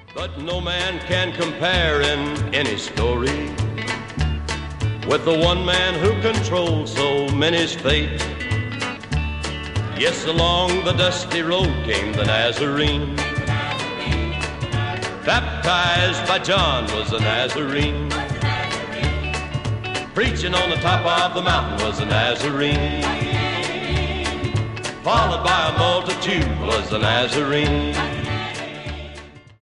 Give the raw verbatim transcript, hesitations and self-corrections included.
But no man can compare in any story with the one man who controls so many's fate. Yes, along the dusty road came the Nazarene. Baptized by John was a Nazarene. Preaching on the top of the mountain was a Nazarene. Followed by a multitude was a Nazarene.